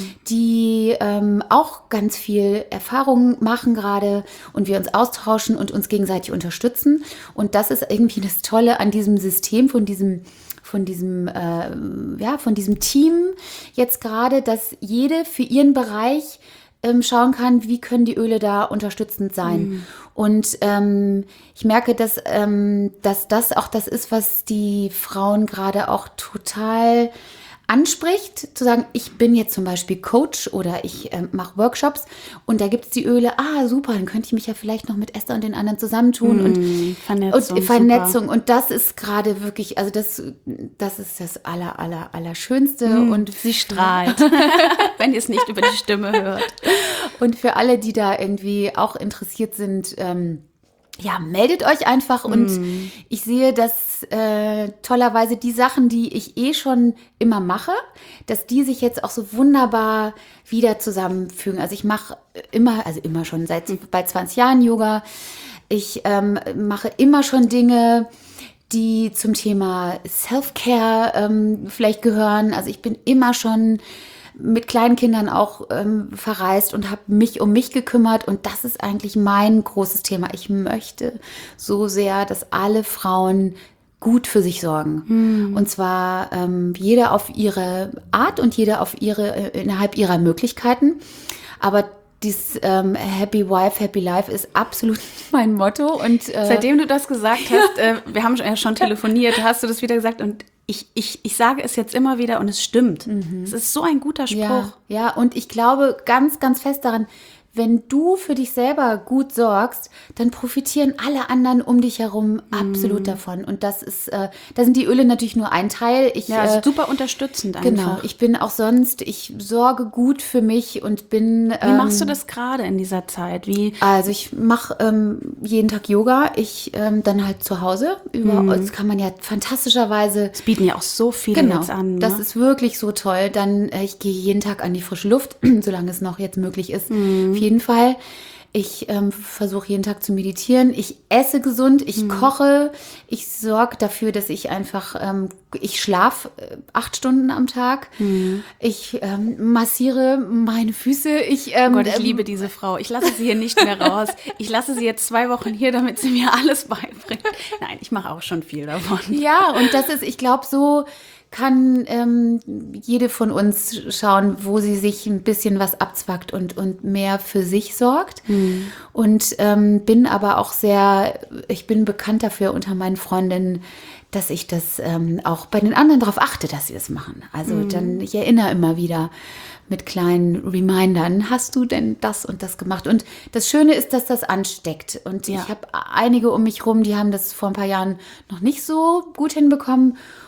die ähm, auch ganz viel Erfahrung machen gerade und wir uns austauschen und uns gegenseitig unterstützen. Und das ist irgendwie das Tolle an diesem System, von diesem von diesem, äh, ja, von diesem Team jetzt gerade, dass jede für ihren Bereich ähm, schauen kann, wie können die Öle da unterstützend sein. Mhm. Und ähm, ich merke, dass, ähm, dass das auch das ist, was die Frauen gerade auch total anspricht, zu sagen, ich bin jetzt zum Beispiel Coach oder ich äh, mache Workshops und da gibt es die Öle, ah super, dann könnte ich mich ja vielleicht noch mit Esther und den anderen zusammentun Mm, und Vernetzung. Und Vernetzung und das ist gerade wirklich, also das, das ist das aller, aller, aller Schönste Mm, und sie strahlt, wenn ihr es nicht über die Stimme hört. Und für alle, die da irgendwie auch interessiert sind, ähm, ja, meldet euch einfach und mm. ich sehe, dass äh, tollerweise die Sachen, die ich eh schon immer mache, dass die sich jetzt auch so wunderbar wieder zusammenfügen. Also ich mache immer, also immer schon seit mm. bei zwanzig Jahren Yoga. Ich ähm, mache immer schon Dinge, die zum Thema Self-Care ähm, vielleicht gehören. Also ich bin immer schon mit kleinen Kindern auch ähm, verreist und habe mich um mich gekümmert. Und das ist eigentlich mein großes Thema. Ich möchte so sehr, dass alle Frauen gut für sich sorgen. Hm. Und zwar ähm, jeder auf ihre Art und jeder auf ihre, äh, innerhalb ihrer Möglichkeiten. Aber dieses ähm, Happy Wife, Happy Life ist absolut mein Motto. Und äh, seitdem du das gesagt hast, äh, wir haben ja schon telefoniert, hast du das wieder gesagt und ich, ich, ich sage es jetzt immer wieder und es stimmt. Mhm. Es ist so ein guter Spruch. Ja, ja, und ich glaube ganz, ganz fest daran, wenn du für dich selber gut sorgst, dann profitieren alle anderen um dich herum absolut mm. davon. Und das ist, äh, da sind die Öle natürlich nur ein Teil. Ich, ja, also äh, super unterstützend einfach. Genau, ich bin auch sonst, ich sorge gut für mich und bin... Wie ähm, machst du das gerade in dieser Zeit? Wie? Also ich mache ähm, jeden Tag Yoga, ich ähm, dann halt zu Hause. Über, mm. Das kann man ja fantastischerweise... Das bieten ja auch so viele genau, jetzt an. Ne? Das ist wirklich so toll. Dann, äh, ich gehe jeden Tag an die frische Luft, solange es noch jetzt möglich ist. Mm. Auf jeden Fall. Ich ähm, versuche jeden Tag zu meditieren. Ich esse gesund, ich mhm. koche. Ich sorge dafür, dass ich einfach, ähm, ich schlafe äh, acht Stunden am Tag. Mhm. Ich ähm, massiere meine Füße. Ich, ähm, oh Gott, ich ähm, liebe diese Frau. Ich lasse sie hier nicht mehr raus. Ich lasse sie jetzt zwei Wochen hier, damit sie mir alles beibringt. Nein, ich mache auch schon viel davon. Ja, und das ist, ich glaube, so kann ähm, jede von uns schauen, wo sie sich ein bisschen was abzwackt und, und mehr für sich sorgt. Mhm. Und ähm, bin aber auch sehr, ich bin bekannt dafür unter meinen Freundinnen, dass ich das ähm, auch bei den anderen darauf achte, dass sie das machen. Also mhm. dann, ich erinnere immer wieder mit kleinen Remindern, hast du denn das und das gemacht? Und das Schöne ist, dass das ansteckt. Und ja. ich habe einige um mich rum, die haben das vor ein paar Jahren noch nicht so gut hinbekommen.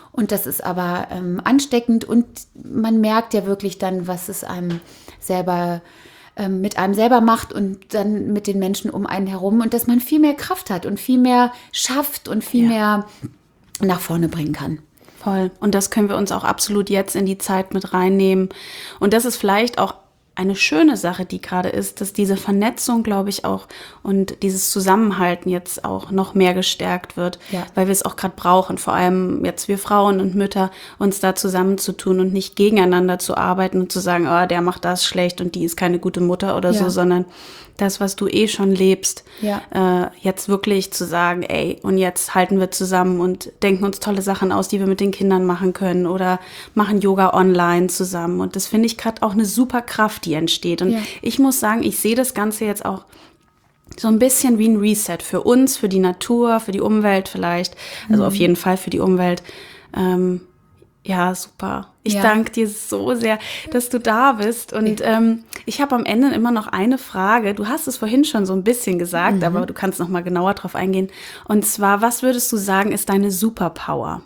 Und das ist aber ähm, ansteckend und man merkt ja wirklich dann, was es einem selber ähm, mit einem selber macht und dann mit den Menschen um einen herum und dass man viel mehr Kraft hat und viel mehr schafft und viel ja. mehr nach vorne bringen kann. Voll. Und das können wir uns auch absolut jetzt in die Zeit mit reinnehmen. Und das ist vielleicht auch eine schöne Sache, die gerade ist, dass diese Vernetzung, glaube ich, auch und dieses Zusammenhalten jetzt auch noch mehr gestärkt wird, ja. weil wir es auch gerade brauchen, vor allem jetzt wir Frauen und Mütter, uns da zusammenzutun und nicht gegeneinander zu arbeiten und zu sagen, oh, der macht das schlecht und die ist keine gute Mutter oder ja. so, sondern das, was du eh schon lebst, ja. äh, jetzt wirklich zu sagen, ey, und jetzt halten wir zusammen und denken uns tolle Sachen aus, die wir mit den Kindern machen können oder machen Yoga online zusammen. Und das finde ich gerade auch eine super Kraft, die entsteht. Und ja. ich muss sagen, ich sehe das Ganze jetzt auch so ein bisschen wie ein Reset für uns, für die Natur, für die Umwelt vielleicht. Also mhm. auf jeden Fall für die Umwelt. Ähm, ja, super. Ich ja. danke dir so sehr, dass du da bist. Und ja. ähm, ich habe am Ende immer noch eine Frage. Du hast es vorhin schon so ein bisschen gesagt, mhm. aber du kannst noch mal genauer drauf eingehen. Und zwar, was würdest du sagen, ist deine Superpower?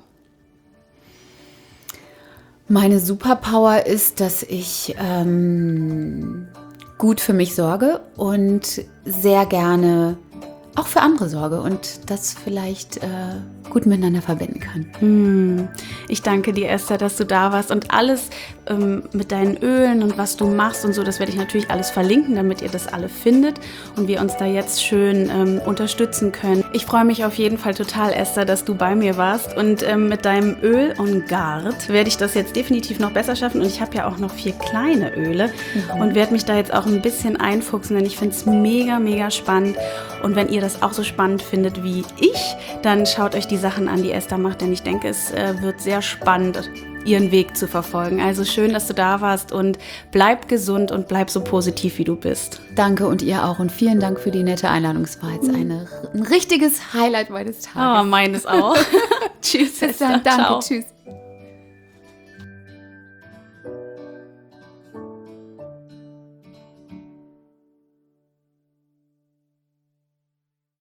Meine Superpower ist, dass ich ähm, gut für mich sorge und sehr gerne auch für andere sorge und das vielleicht äh, gut miteinander verbinden kann. Hm. Ich danke dir, Esther, dass du da warst und alles ähm, mit deinen Ölen und was du machst und so, das werde ich natürlich alles verlinken, damit ihr das alle findet und wir uns da jetzt schön ähm, unterstützen können. Ich freue mich auf jeden Fall total, Esther, dass du bei mir warst und ähm, mit deinem Öl en Garde werde ich das jetzt definitiv noch besser schaffen und ich habe ja auch noch vier kleine Öle mhm. und werde mich da jetzt auch ein bisschen einfuchsen, denn ich finde es mega, mega spannend und wenn ihr das auch so spannend findet wie ich, dann schaut euch die Sachen an, die Esther macht, denn ich denke, es äh, wird sehr spannend, ihren Weg zu verfolgen. Also schön, dass du da warst und bleib gesund und bleib so positiv, wie du bist. Danke und ihr auch und vielen Dank für die nette Einladung. Es war jetzt eine, ein richtiges Highlight meines Tages. Oh, meines auch. Tschüss, Esther. Danke, Ciao. Tschüss.